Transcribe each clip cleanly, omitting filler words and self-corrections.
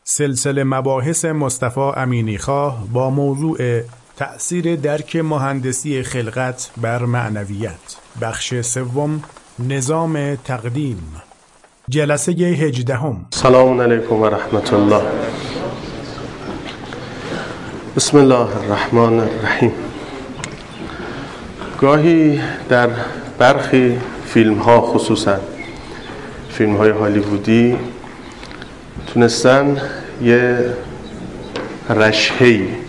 سلسله مباحث مصطفی امینیخواه با موضوع تأثیر درک مهندسی خلقت بر معنویت، بخش سوم، نظام تقدیم، جلسه 18. سلام علیکم و رحمت الله. بسم الله الرحمن الرحیم. گاهی در برخی فیلم ها، خصوصا فیلم های هالیوودی، تونستن یه رشحه‌ای،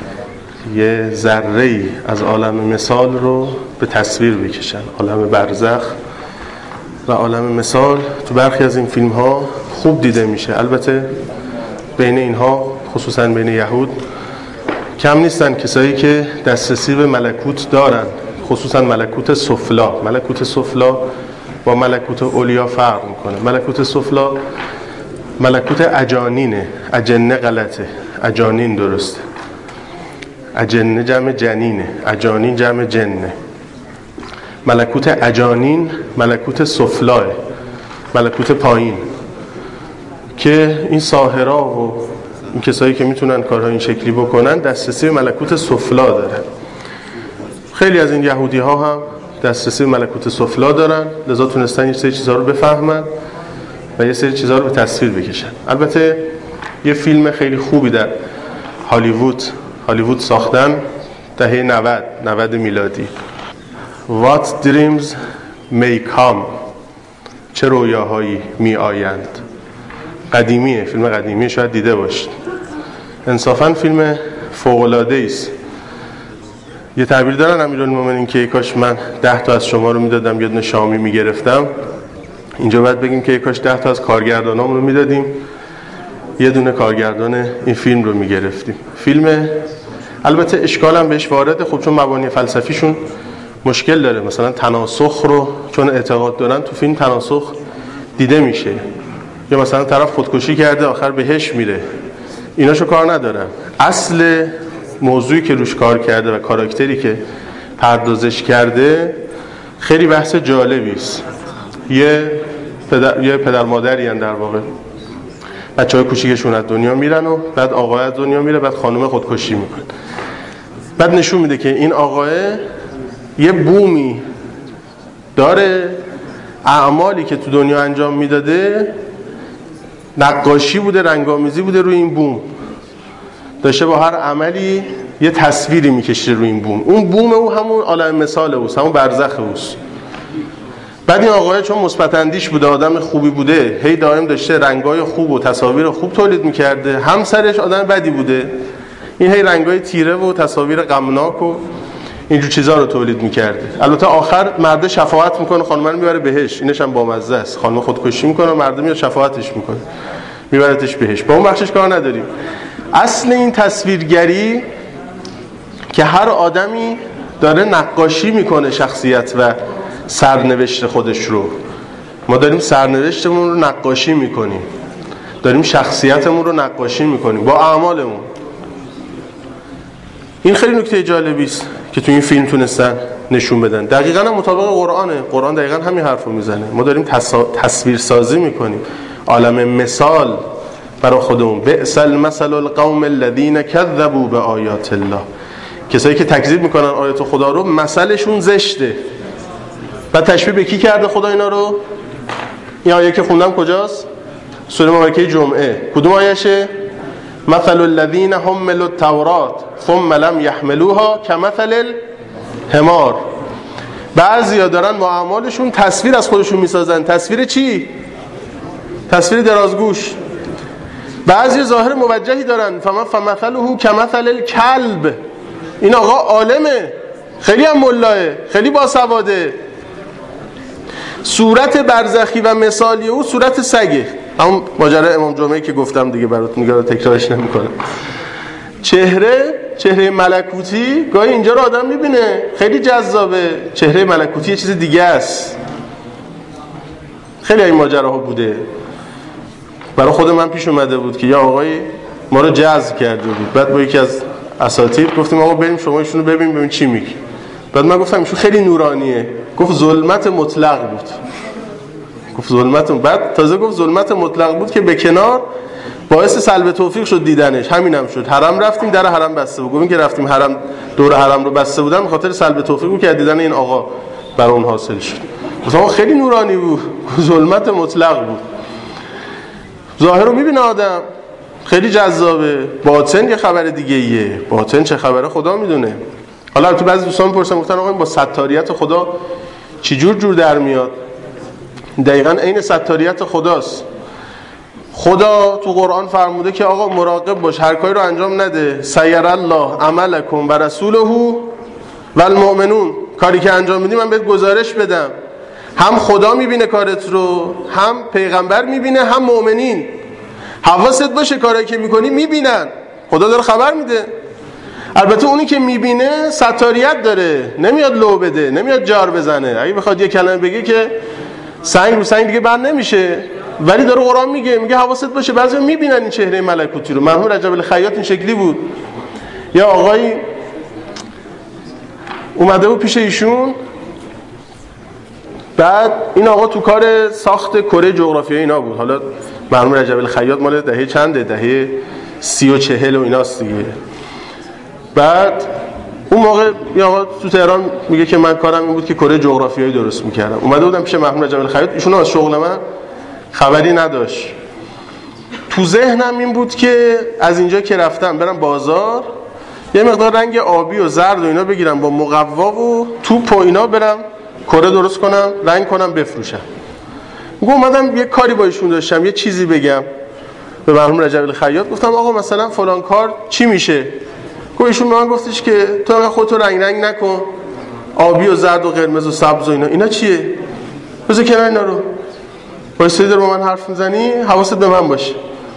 یه ذره‌ای از عالم مثال رو به تصویر بکشن. عالم برزخ و عالم مثال تو برخی از این فیلم ها خوب دیده میشه. البته بین اینها، خصوصا بین یهود، کم نیستن کسایی که دسترسی به ملکوت دارن، خصوصا ملکوت سفلا. ملکوت سفلا با ملکوت علیا فرق میکنه. ملکوت سفلا ملکوت اجانینه. اجنه غلطه، اجانین درسته. اجنه جمع جنینه، اجانین جمع جنه. ملکوت اجانین ملکوت سفلاه، ملکوت پایین، که این ساحرا و این کسایی که میتونن کارها این شکلی بکنن دسترسی به ملکوت سفلا دارن. خیلی از این یهودی ها هم دسترسی به ملکوت سفلا دارن، لذا تونستن یه سری چیزها رو بفهمن و یه سری چیزها رو به تصویر بکشن. البته یه فیلم خیلی خوبی در هالیوود ساختن دهه 90 میلادی، What Dreams May Come، چه رویاهایی می آیند. قدیمیه، فیلم قدیمیه، شاید دیده باشید. انصافاً فیلم فوق‌العاده است. یه تعبیر دارن امیرالمومنین که کاش من 10 تا از شما رو میدادم، یه دونه شامی میگرفتم. اینجا باید بگیم که کاش 10 تا از کارگردانام رو میدادیم، یه دونه کارگردان این فیلم رو میگرفتیم. فیلم البته اشکال هم بهش وارده، خب چون مبانی فلسفیشون مشکل داره. مثلا تناسخ رو چون اعتقاد دارن تو فیلم تناسخ دیده میشه، یا مثلا طرف خودکشی کرده آخر بهش میره، ایناشو کار ندارن. اصل موضوعی که روش کار کرده و کاراکتری که پردازش کرده خیلی بحث جالبی است. یه پدر مادری ان، در واقع بچه‌های کوچیکشون از دنیا میرن و بعد آقا از دنیا میره، بعد خانم خودکشی میکنه. بعد نشون میده که این آقا یه بومی داره، اعمالی که تو دنیا انجام میداده نقاشی بوده، رنگامیزی بوده روی این بوم، داشته با هر عملی یه تصویری میکشه روی این بوم. اون بوم او همون عالم مثال اوست، همون برزخ اوست. بعد این آقای چون مثبت اندیش بوده، آدم خوبی بوده، هی دائم داشته رنگای خوب و تصاویر خوب تولید میکرده. همسرش آدم بدی بوده، این هی رنگای تیره و تصاویر غمناک و اینجور چیزا رو تولید میکرده. البته آخر مرد شفاعت میکنه، خانم رو میبره بهش. اینش هم بامزه است. خانم خودکشی میکنه، مرد میاد شفاعتش میکنه، میبرتش بهش. با اون بخشش کار نداریم. اصل این تصویرگری که هر آدمی داره نقاشی میکنه شخصیت و سرنوشت خودش رو. ما داریم سرنوشتمون رو نقاشی میکنیم، داریم شخصیتمون رو نقاشی میکنیم با اعمالمون. این خیلی نکته جالبی است که تو این فیلم تونستن نشون بدن. دقیقاً هم مطابق قرآنه. قرآن دقیقاً همین حرفو میزنه. ما داریم تصویر سازی میکنیم، عالم مثال برای خودمون. بئس المثل القوم الذين كذبوا بآیات الله. کسایی که تکذیب میکنن آیات خدا رو، مثلشون زشته. بعد تشبیه به کی کرده خدا اینا رو؟ این آیه که خوندم کجاست؟ سوره مبارکه جمعه. کدوم آیه‌شه؟ مثل الذين حملوا التوراة ثم لم يحملوها كمثل الحمار. بعضیا دارن با اعمالشون تصویر از خودشون میسازن. تصویر چی؟ تصویر درازگوش. بعضی ظاهر موجهی دارن، فمثله كمثل الكلب. این آقا عالمه، خیلی هم ملاه، خیلی باسواده. صورت برزخی و مثالی او صورت سگه. همون ماجرا امام جمعه که گفتم دیگه، براتون نگاه تکرارش نمی‌کنم. چهره ملکوتی گاهی اینجا رو آدم میبینه، خیلی جذابه. چهره ملکوتی یه چیز دیگه است. خیلی این ماجراها بوده. برای خود من پیش اومده بود که یا آقای ما رو جذب کرده بود، بعد با یکی از اساتید گفتیم آقا بریم شما ایشونو ببین چی میگی. بعد من گفتم ایشون خیلی نورانیه. گفت ظلمت مطلق بود. گفت ظلمت، بعد تازه گفت ظلمت مطلق بود که به کنار باعث سلب توفیق شد دیدنش. همینم شد. حرم رفتیم، در حرم بسته بود. گفتیم که رفتیم حرم، دور حرم رو بسته بودن، به خاطر سلب توفیق بود که دیدن این آقا بر اون حاصل شد. مثلا خیلی نورانی بود، ظلمت مطلق بود. ظاهر رو میبینه آدم خیلی جذابه، باطن یه خبر دیگه ایه. باطن چه خبره خدا میدونه. حالا تو بعضی دوستان میپرسن، گفتن آقا این با ستاریت خدا چی جور در میاد؟ دقیقاً عین ستاریت خداست. خدا تو قرآن فرموده که آقا مراقب باش، هر کاری رو انجام نده. سیر الله عملکم و رسوله و المؤمنون. کاری که انجام میدی من بهت گزارش بدم. هم خدا میبینه کارت رو، هم پیغمبر میبینه، هم مؤمنین. حواست باشه کاری که میکنی میبینن، خدا داره خبر میده. البته اونی که میبینه ستاریت داره، نمیاد لو بده، نمیاد جار بزنه. اگه بخواد یه کلمه بگه که سنگ رو سنگ دیگه بند نمیشه، ولی داره قرآن میگه حواست باشه. بعضیا میبینن این چهره ملکوتی رو. مرحوم رجب الخیاط این شکلی بود. یا آقایی اومده بود پیش ایشون، بعد این آقا تو کار ساخت کره جغرافیایی اینا بود. حالا مرحوم رجب الخیاط مال دهه چنده؟ دهه 30 و 40 و ایناست دیگه. بعد اون موقع یا آقا تو تهران میگه که من کارم این بود که کره جغرافیایی درست میکردم. اومده بودم پیش مرحوم رجب الخیاط، ایشون از شغل من خبری نداشت. تو ذهنم این بود که از اینجا که رفتم برم بازار، یه مقدار رنگ آبی و زرد و اینا بگیرم، با مقوا و توپ و اینا برم کره درست کنم، رنگ کنم، بفروشم. اومدم یه کاری با ایشون داشتم، یه چیزی بگم به مرحوم رجب الخیاط. گفتم آقا مثلا فلان کار چی میشه؟ ایشون به من گفتش که تو انقدر خودتو رنگ نکن، آبی و زرد و قرمز و سبز و اینا چیه؟ بذار کنار اینا رو. وایسادی داره با من حرف میزنی، حواست به من باشه.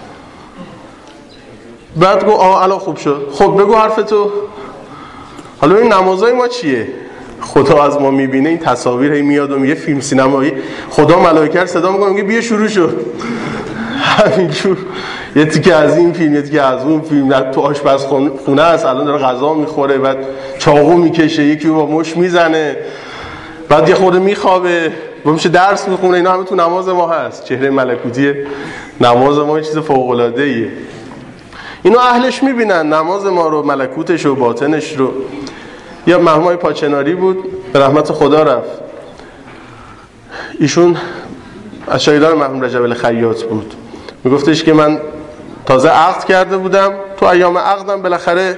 بعد گفت الان خوب شد. خب بگو حرفتو. حالا این نمازای ما چیه؟ خدا از ما میبینه، این تصاویر هی میاد و میگه فیلم سینمایی، خدا ملائکه رو صدا میکنه میگه بیا شروع شد. همینجور یه تیکه از این فیلم، یه تیکه از اون فیلم. تو آشپزخونه است، الان داره غذا میخوره، بعد چاقو میکشه، یکی با مش میزنه، بعد یه خورده میخوابه، میشه درس میخونه. اینا همه تو نماز ما هست. چهره ملکوتی نماز ما یه چیز فوق العاده ایه. اینو اهلش میبینن، نماز ما رو، ملکوتش و باطنش رو. یا مرحوم پاچناری بود، به رحمت خدا رفت. ایشون از شاگردان مرحوم رجب الخیاط بود. میگفتش که من تازه عقد کرده بودم، تو ایام عقدم بالاخره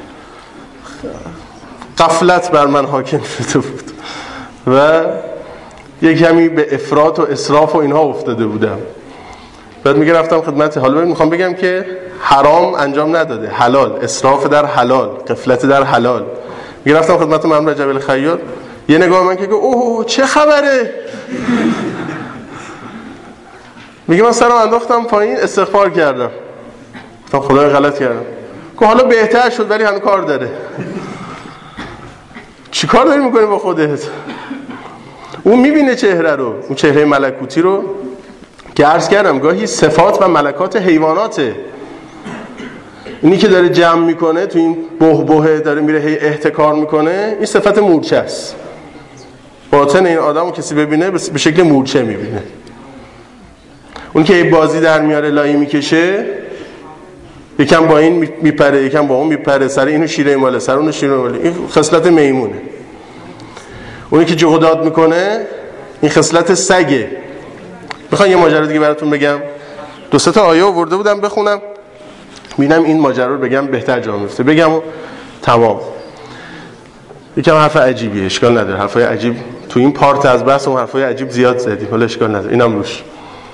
غفلت بر من حاکم شده بود و یک کمی به افراط و اسراف و اینها افتاده بودم. بعد میگه رفتم خدمت، حالا میخوام بگم که حرام انجام نداده، حلال، اسراف در حلال، غفلت در حلال. میگه رفتم خدمت مرحوم رجب الخیاط، یه نگاه من که اوه چه خبره. میگه من سرم انداختم پایین، استغفار کردم، گفتم خدای غلط کردم. گفت حالا بهتر شد ولی هنوز کار داره. چی کار داری میکنی با خودت؟ اون میبینه چهره رو، اون چهره ملکوتی رو که عرض کردم گاهی صفات و ملکات حیواناته. اینی که داره جمع میکنه تو این بهبهه، داره میره هی احتکار میکنه، این صفت مورچه است. باطن این آدمو کسی ببینه به شکل مورچه میبینه. اون که بازی در میاره، لایی میکشه، یکم با این میپره، یکم با اون میپره، سر اینو شیره ماله، سر اونو شیره ماله، این خصلت میمونه. اونی که جهودات میکنه، این خصلت سگه. میخوام یه ماجرا دیگه براتون بگم. 2-3 تا آیه آورده بودم بخونم، ببینم این ماجرا رو بگم بهتر جا میفته، بگم و تمام. یکم حرف عجیبیه، اشکال نداره. حرفای عجیب تو این پارت از بحث اون حرفای عجیب زیاد زدیم، ولی اشکال نداره، اینم روش.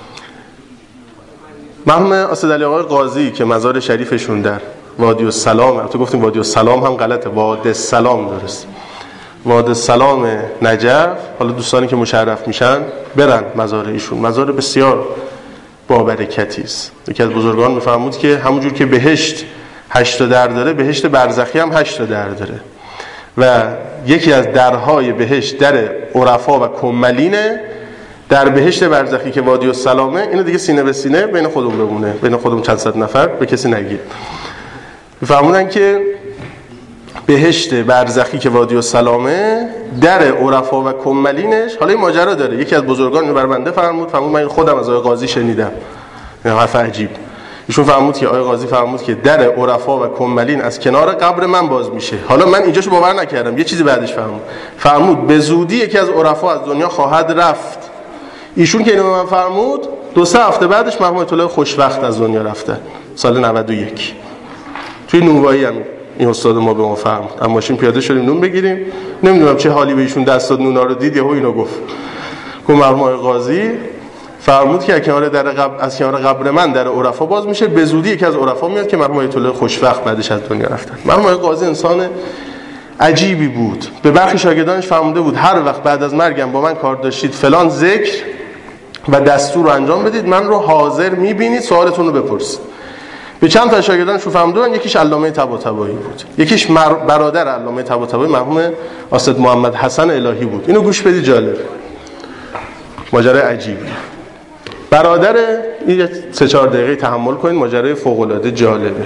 مرحوم اسدعلی آقای قاضی که مزار شریفشون در وادی السلام، تو گفتیم وادی السلام هم غلطه، وادی السلام درست، وادی السلام نجف. حالا دوستانی که مشرف میشن برن مزار ایشون، مزار بسیار با برکتی است. یکی از بزرگان میفرمود که همونجور که بهشت 8 در داره، بهشت برزخی هم 8 در داره و یکی از درهای بهشت در عرفا و کملینه. در بهشت برزخی که وادی السلامه، اینو دیگه سینه به سینه بین خودمون بمونه، بین خودمون چند صد نفر، به کسی نگید. میفرمودن که بهشت برزخی که وادی السلامه، در عرفا و کملینش، حالا این ماجرا داره. یکی از بزرگان اینو بر بنده فرمود من خودم از آقای قاضی شنیدم، این حرف عجیب. ایشون فرمود که آقای قاضی فرمود که در عرفا و کملین از کنار قبر من باز میشه. حالا من اینجاشو باور نکردم، یه چیزی بعدش فرمود به زودی یکی از عرفا از دنیا خواهد رفت. ایشون که اینو من فرمود 2-3 هفته بعدش مرحوم آیت الله خوشوقت از دنیا رفتن، سال 91 توی نونوایی هم این استاد ما به ما فرمود. اما ماشین پیاده شدیم نون بگیریم، نمیدونم چه حالی به ایشون دست داد، نونا رو دید یهو اینو گفت مرحوم آقای قاضی فرمود که از کنار قبر من در عرفا باز میشه، به زودی یکی از عرفا میاد که مرحوم آیت الله خوشوقت بعدش از دنیا رفتن. مرحوم آقای قاضی انسان عجیبی بود. به برخی شاگردانش فرموده بود هر وقت بعد از مرگم با من کار داشتید فلان ذکر و دستور رو انجام بدید، من رو حاضر میبینید، سوالتون رو بپرسید. به چند تا شاگردانش فرمودن، یکیش علامه طباطبایی بود، یکیش برادر علامه طباطبایی مرحوم آسد محمد حسن الهی بود. اینو گوش بدید، جالب، ماجرای عجیبی. برادر این 3-4 دقیقه تحمل کنید، ماجرای فوق العاده جالبه.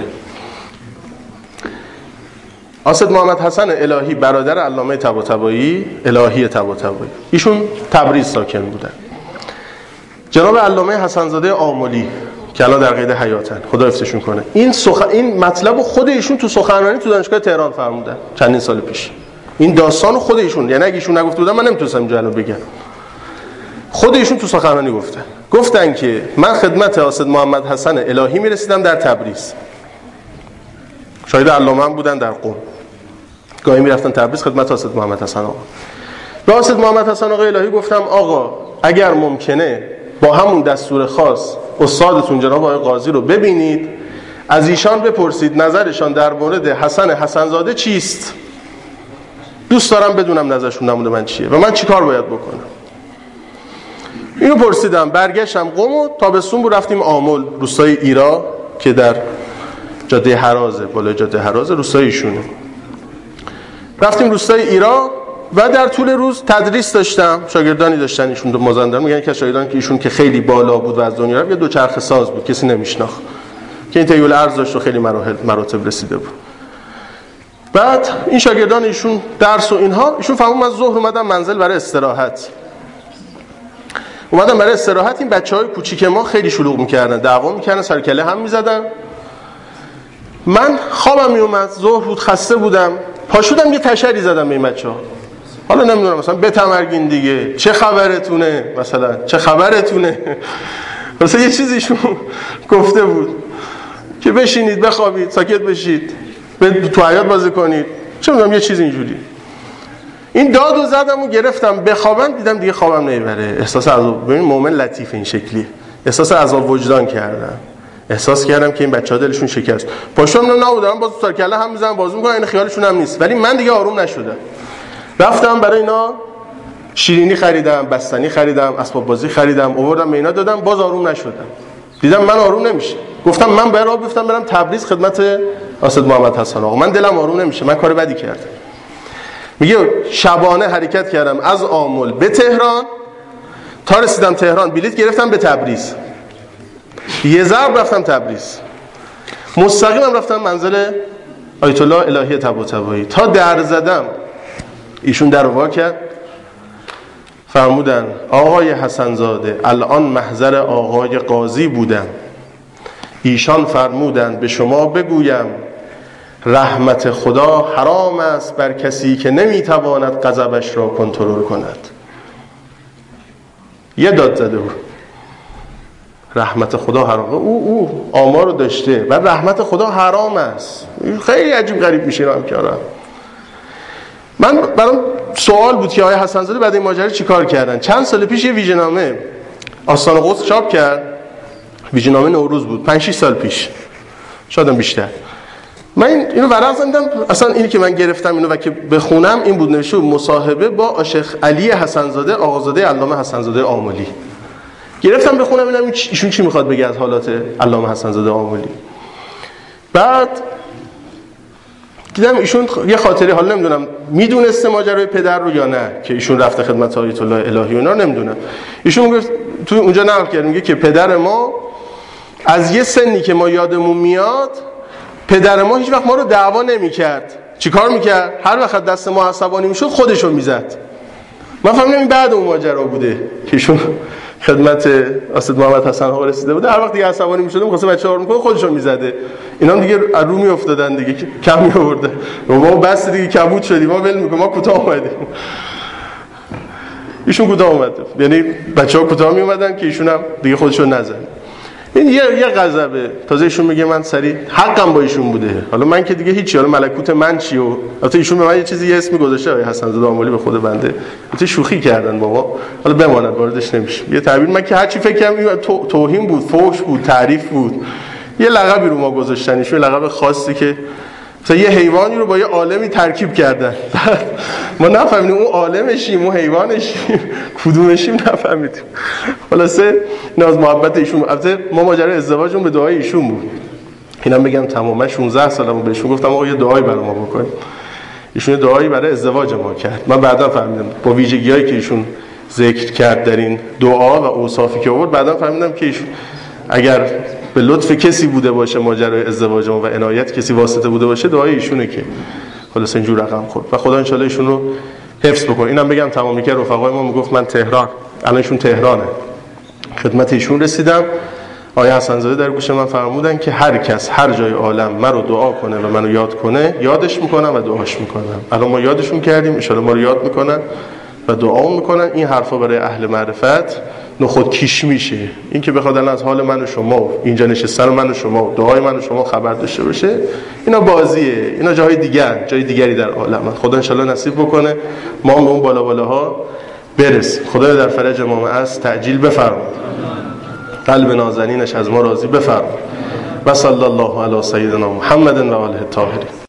آسد محمد حسن الهی برادر علامه طباطبایی، الهی طباطبایی، ایشون تبریز ساکن بودن. جناب علامه حسن زاده آملی که الان در قید حیاتن، خدا حفظشون کنه، این مطلب خود ایشون تو سخنرانی تو دانشگاه تهران فرمودن چندین سال پیش. این داستان خود ایشون، یعنی اگه ایشون نگفته بودن من نمیتونستم اینجا الان بگم. خود ایشون تو سخنرانی گفتن که من خدمت آسد محمد حسن الهی میرسیدم در تبریز، شاید علامه هم بودن در قم، گاهی میرفتن تبریز خدمت آسد محمد حسن آقا. به آسد محمد حسن آقا الهی گفتم آقا اگر ممکنه با همون دستور خاص استادتون جناب آقای قاضی رو ببینید، از ایشان بپرسید نظرشان در مورد حسن زاده چیست، دوست دارم بدونم نظرشون نمونه من چیه و من چی کار باید بکنم. اینو پرسیدم، برگشتم قم و تابستون بود رفتیم آمل، روستای ایرا که در جاده هرازه، بالای جاده هرازه، روستای ایشونه. رفتیم روستای ایرا و در طول روز تدریس داشتم، شاگردانی داشتن ایشون، مازندران میگن که شاگردان که ایشون که خیلی بالا بود و از دنیا رفت، یه دوچرخه ساز بود کسی نمیشناخت که این طیول ارز داشت و خیلی مراتب رسیده بود. بعد این شاگردان ایشون درس و اینها، ایشون فهمون من ظهر اومدم منزل برای استراحت. این بچهای کوچیک ما خیلی شلوغ میکردن، دعوا میکردن، سر کله هم میزدن. من خوابم میومد، ظهر بود، خسته بودم، پاشودم یه تشری زدم به این بچه‌ها. حالا نمیدونم مثلا بتمرگین دیگه، چه خبرتونه، مثلا یه چیزیشون گفته بود که بشینید بخوابید، ساکت بشید، تو حیاط بازی کنید، چه میدونم یه چیز اینجوری. این دادو زدم و گرفتم بخوابم، دیدم دیگه خوابم نمیبره. احساس عذاب، ببین مؤمن لطیف این شکلی، احساس عذاب وجدان کردم، احساس کردم که این بچه‌ها دلشون شکست. پاشم نبودم، باز سر کله هم میزنن، بازی میکنن، این خیالشون هم نیست. ولی من دیگه آروم نشدم. رفتم برای اینا شیرینی خریدم، بستنی خریدم، اسباب بازی خریدم، آوردم به اینا دادم، باز آروم نشدم. دیدم من آروم نمیشه. گفتم من برم تبریز خدمت آسد محمد حسن آقا، من دلم آروم نمیشه، من کار بدی کردم. میگه شبانه حرکت کردم از آمل به تهران، تا رسیدم تهران بلیط گرفتم به تبریز، یه ضرب رفتم تبریز، مستقیمم رفتم منزل آیت الله الهی طباطبایی. تا در زدم ایشون در وا کرد، فرمودن آقای حسن زاده الان محضر آقای قاضی بودم، ایشان فرمودند به شما بگویم رحمت خدا حرام است بر کسی که نمیتواند غضبش را کنترل کند. یه داد زده بود، رحمت خدا حرام، او آمار رو داشته و رحمت خدا حرام است. خیلی عجیب غریب میشه هم کارم. من برام سوال بود که آقای حسن زاده بعد این ماجرا چیکار کردن. چند سال پیش یه ویژه‌نامه آستان قدس چاپ کرد، ویژه‌نامه نوروز بود، 5-6 سال پیش، شاید بیشتر. من اینو ورق زدم، اصلا اینی که من گرفتم اینو و که بخونم این بود، نوشته مصاحبه با شیخ علی حسن زاده آقازاده علامه حسن زاده آملی. گرفتم بخونم ببینم ایشون چی میخواد بگه از حالات علامه حسن زاده آملی. بعد دیدم ایشون یه خاطره، حالا نمیدونم میدونسته ماجرای پدر رو یا نه که ایشون رفته خدمت آیت الله الهی و اینا، نمیدونم. ایشون گفت تو اونجا نقل کرد، میگه که پدر ما از یه سنی که ما یادمون میاد، پدر ما هیچ وقت ما رو دعوا نمی‌کرد. چیکار می‌کرد؟ هر وقت دست ما عصبانی میشد خودشو میزد. من فهمیدم این بعد اون ماجرا بوده که ایشون خدمت اسد محمد حسن ها رسیده بود، هر وقت دیگه عصبانی می‌شد می‌خواست بچه‌ها رو می‌کنه خودشو می‌زده. اینا دیگه رو میافتادن دیگه، کم می‌آورده. ما بس دیگه کبود شدیم، ما ول می‌کنیم، ما کوتاه اومدیم. ایشون کوتاه اومد، یعنی بچه‌ها کوتاه میومدن که ایشون هم دیگه خودشو نزد. این یه غضبه. تازه ایشون میگه من سری حقم با ایشون بوده. حالا من که دیگه هیچی، حالا ملکوت من چی؟ و البته ایشون به من یه چیزی، یه اسمی گذاشته آقای حسن زاده آملی به خود بنده. البته شوخی کردن با ما. حالا بماند، واردش نمیشیم. یه تعبیر من که هر چی فکر کنم توهین بود، فحش بود، تعریف بود. یه لقبی رو ما گذاشتن، ایشون لقب خاصی که مثلا یه حیوانی رو با یه عالمی ترکیب کردن. ما نفهمیدیم اون عالمشیم، اون حیوانشیم، کدومشیم نفهمیدیم. خلاصه ناز محبت ایشون. البته ما ماجرای ازدواجمون به دعای ایشون بود. اینم بگم تماما 16 سالمون بهشون گفتم آقا یه دعایی برای ما بکنید. ایشون دعایی برای ازدواج ما کرد. من بعدا فهمیدم با ویژگی‌هایی که ایشون ذکر کرد در این دعا و اوصافی که آورد، بعدا فهمیدم که ایشون اگر به لطف کسی بوده باشه ماجرای ازدواج ما و عنایت کسی واسطه بوده باشه، دعای ایشونه که خلاص اینجور رقم خورد و خدا ان شاء الله ایشون رو حفظ بکنه. اینم بگم تمامی که رفقای ما میگفت من تهران، الان ایشون تهرانه، خدمت ایشون رسیدم. آقای حسن زاده در گوش من فرمودن که هر کس هر جای عالم منو دعا کنه و منو یاد کنه، یادش میکنم و دعاش میکنم. الان ما یادشون کردیم، ان شاء الله ما رو یاد میکنن و دعا میکنن. این حرفا برای اهل معرفت نخود کیش میشه. این که بخواد از حال من و شما اینجا نشستن و من و شما دعای من و شما خبر داشته باشه، اینا بازیه، اینا جای دیگری در عالم. خدا ان شاء الله نصیب بکنه ما به اون بالا بالاها برسیم. خدا در فرج امام عصر تعجیل بفرماید، قلب نازنینش از ما راضی بفرماید. و صلی الله علی سیدنا محمد و آله الطاهرین.